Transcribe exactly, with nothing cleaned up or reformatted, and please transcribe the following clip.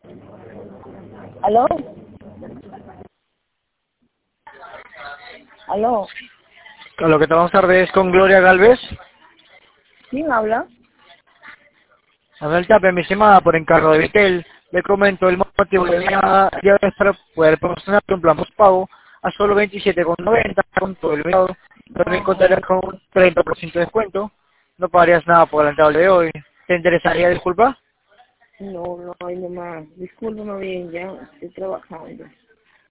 ¿Aló? ¿Aló? Lo que vamos tarde es con Gloria Galvez. ¿Quién habla? Manuel Tapia, mi estimada, por encargo de Vitel, le comento el motivo de mi llamada ya es para poder proporcionar un plan postpago a solo veintisiete con noventa con todo el mercado. También contará con un treinta por ciento de descuento. No pagarías nada por adelantado el de hoy. ¿Te interesaría, disculpa? No, no hay nomás. Discúlpame bien, ya estoy trabajando.